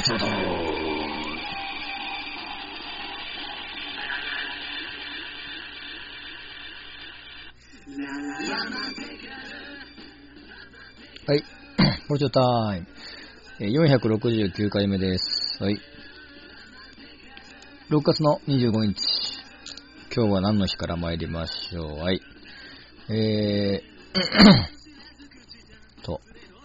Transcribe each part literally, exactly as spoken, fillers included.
ポチョドー。はい、ポチョタイム。よんひゃくろくじゅうきゅうかいめです。はい。ろくがつのにじゅうごにち。今日は何の日から参りましょう。はい。えー、と、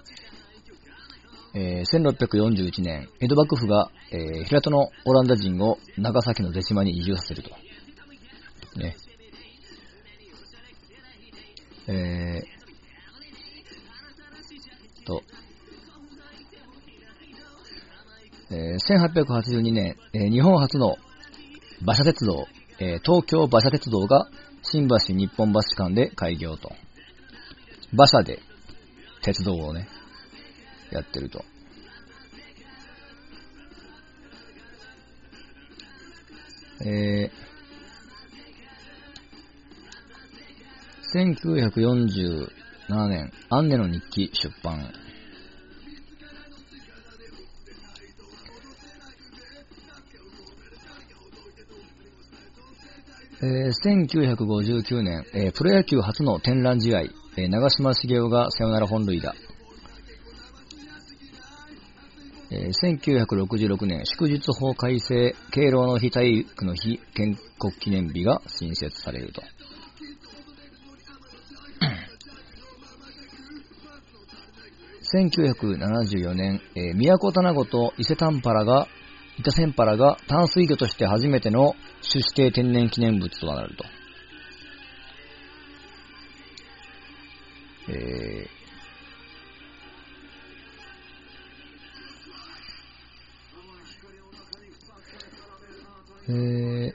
えー、せんろっぴゃくよんじゅういちねん、江戸幕府が、えー、平戸のオランダ人を長崎の出島に移住させると。ね。えー、と、えー、せんはっぴゃくはちじゅうにねん、えー、日本初の馬車鉄道、えー、東京馬車鉄道が新橋日本橋間で開業と。馬車で鉄道をね、やってると。えー、せんきゅうひゃくよんじゅうななねん、アンネの日記出版。えー、せんきゅうひゃくごじゅうきゅうねん、えー、プロ野球初の天覧試合、えー、長嶋茂雄がサヨナラ本塁打。えー、せんきゅうひゃくろくじゅうろくねん、祝日法改正、敬老の日、体育の日、建国記念日が新設されると。せんきゅうひゃくななじゅうよねん、えー、宮古棚子と伊勢丹原が、伊勢仙原が淡水魚として初めての種子定天然記念物となると。えー、えー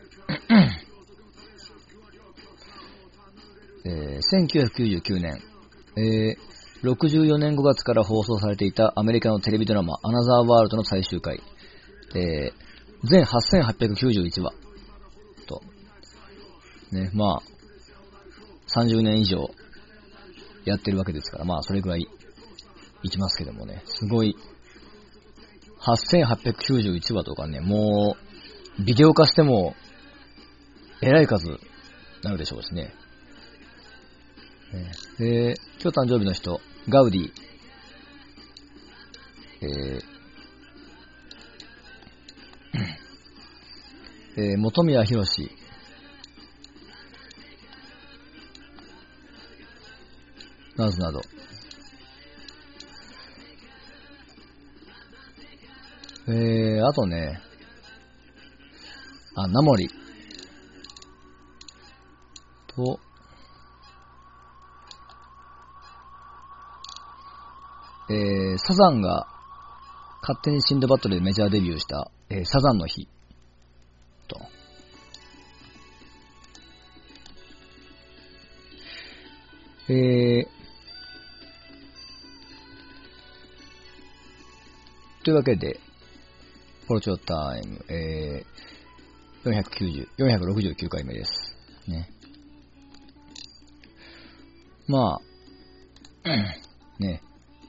えー、せんきゅうひゃくきゅうじゅうきゅうねん、えー、ろくじゅうよねんごがつから放送されていたアメリカのテレビドラマアナザーワールドの最終回、えー、全はっせんはっぴゃくきゅうじゅういちわと、ね、まあ、さんじゅうねん以上やってるわけですから、まあ、それぐらいいきますけどもね、すごい、はっせんはっぴゃくきゅうじゅういちわとかね、もう、ビデオ化しても、えらい数なるでしょうしね。で、今日誕生日の人、ガウディ、えーえー、本宮博史、などなど、えー、あとね、あ、ナモリと、えー、サザンが勝手にシンドバッドでメジャーデビューした、えー、サザンの日と、えー、というわけで、ポロチョタイム、えー、よんひゃくきゅうじゅう、よんひゃくろくじゅうきゅうかいめです。ね。まあ、ね、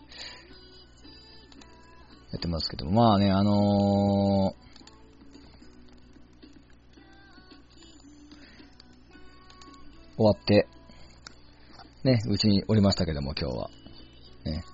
やってますけど、まあね、あのー、終わって、ね、うちにおりましたけども、今日は。ね。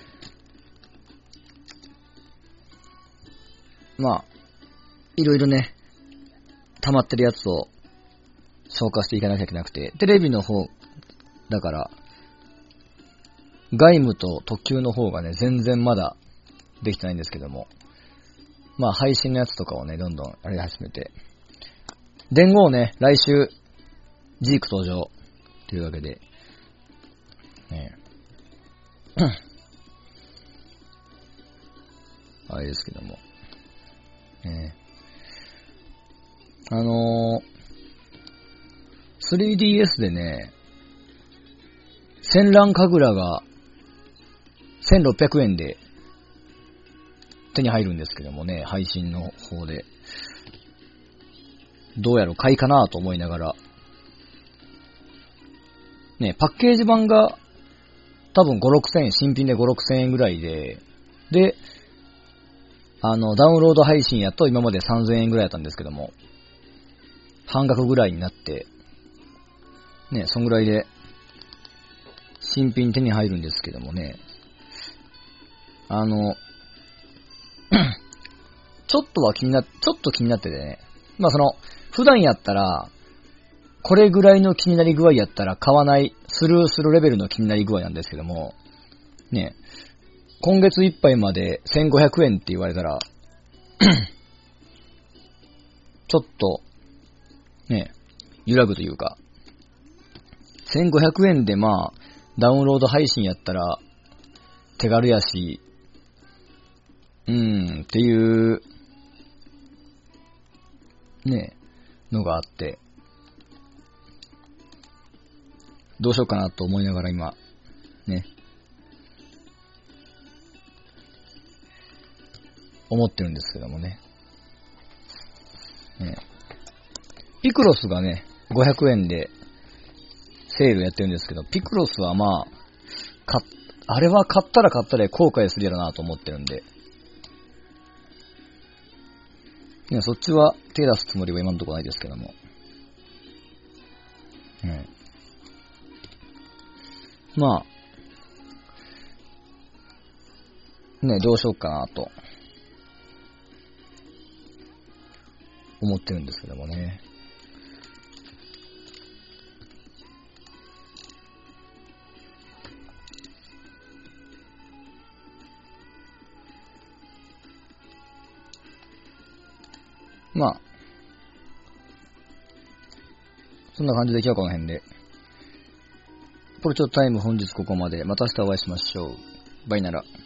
まあ、いろいろね、溜まってるやつを消化していかなきゃいけなくて、テレビの方、だから、外務と特急の方がね、全然まだできてないんですけども、まあ配信のやつとかをね、どんどんやり始めて、伝言をね、来週、ジーク登場、というわけで、ね、あれですけども、ね、あのー、スリーディーエス でね、戦乱神楽がせんろっぴゃくえんで手に入るんですけどもね、配信の方で。どうやろ買いかなと思いながら。ね、パッケージ版が多分ご、ろくせんえん、新品でご、ろくせんえんぐらいで、で、 あの、ダウンロード配信やと今までさんぜんえんぐらいだったんですけども、半額ぐらいになって、ね、そんぐらいで、新品手に入るんですけどもね、あの、ちょっとは気にな、ちょっと気になっててね、まあその、普段やったら、これぐらいの気になり具合やったら買わない、スルーするレベルの気になり具合なんですけども、ね、今月いっぱいまでせんごひゃくえんって言われたら、ちょっと、ね、揺らぐというか、せんごひゃくえんでまあ、ダウンロード配信やったら、手軽やし、うーん、っていう、ね、のがあって、どうしようかなと思いながら今、ね、思ってるんですけどもね。ね、ピクロスがね、ごひゃくえんでセールやってるんですけど、ピクロスはまあ、か、あれは買ったら買ったで後悔するやろなと思ってるんで、いや、そっちは手出すつもりは今のところないですけども。うん。まあ、ね、どうしようかなと、思ってるんですけどもね。まあ、そんな感じで今日はこの辺で。ポルチョタイム本日ここまで。また明日お会いしましょう。バイなら。